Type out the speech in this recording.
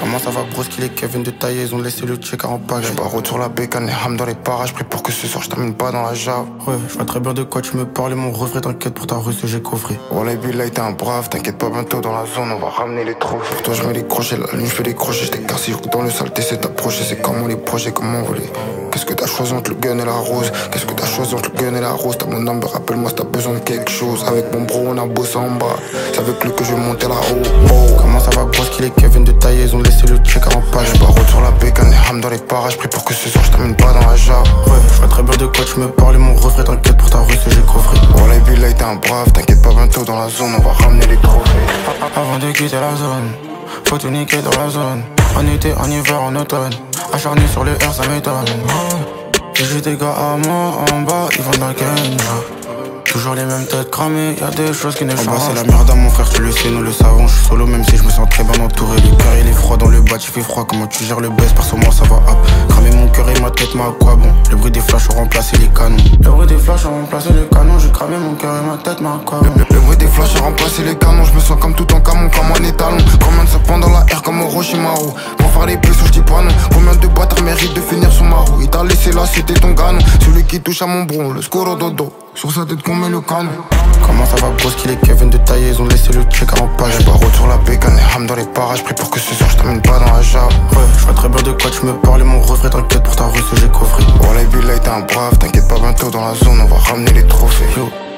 Comment ça va broski les Kevin de taille, ils ont laissé le check en page. J'suis barreau sur la bécane, les hams dans les parages. Pris pour que ce soir j'termine pas dans la jave. Ouais, j'vois très bien de quoi tu me parles, mon refrain. T'inquiète pour ta russe, j'ai coffré. Wallah Billah, t'es un brave, t'inquiète pas, bientôt dans la zone, on va ramener les trophées. Pour toi, j'mets les crochets, la nuit j'fais les crochets. J't'ai cassé dans le sale, t'essaies d'approcher. C'est comment les projets, comment voler. Qu'est-ce que t'as choisi entre le gun et la rose? Qu'est-ce que t'as choisi entre le gun et la rose? T'as mon number, rappelle-moi si t'as besoin de quelque chose. Avec mon bro, on a bossé en bas. C'est avec lui que je vais monter là-haut. Comment ça va, broski les Kevin de taille, ils ont laissé le check en page. J'suis barreau sur la bécane, les hams dans les parages. Pris pour que ce soir j'termine pas dans la jave. Ouais, j'vois très bien de quoi tu me parles, mon refrain. T'inquiète pour ta russe, j'ai coffré. Wallah Billah, t'es un brave, t'inquiète pas, bientôt dans la zone, on va ramener les trophées. Avant de quitter la zone, faut tout niquer dans la zone. En été, en hiver, en automne. Acharné sur le R, ça m'étonne. J'ai des gars à moi en bas, ils vont de la Kenya. Toujours les mêmes têtes cramées, y'a des choses qui ne changent pas. C'est la merde à mon frère, tu le sais, nous le savons. J'suis solo même si je me sens très bien entouré. Le cœur il est froid dans le bas, il fait froid. Comment tu gères le buzz, perso moi ça va up. Cramer mon cœur et ma tête, mais à quoi bon? Le bruit des flashs ont remplacé les canons. Le bruit des flashs ont remplacé les canons. J'ai cramé mon cœur et ma tête, mais à quoi bon? Le bruit des flashs a remplacé les canons. Je me sens comme tout en camon, comme un étalon. Combien de serpents dans la R comme Orochimaru? Pour faire les puces, je dis pas non. Combien de bâtards méritent de finir sous ma roue? Il t'a laissé là, c'était ton ganon. Celui qui touche à mon bron, le scoro dodo. Sur sa tête qu'on met le canon. Comment ça va broski les Kevin de taille, ils ont laissé le check en page. J'suis barreau sur la bécane, les hams dans les parages. Pris pour que ce soir j'termine pas dans la jave. Ouais, j'vois très bien de quoi tu me parles, mon refrain. T'inquiète pour ta russe, j'ai coffré. Wallah Billah, t'es un brave, t'inquiète pas, bientôt dans la zone, on va ramener les trophées. Yo.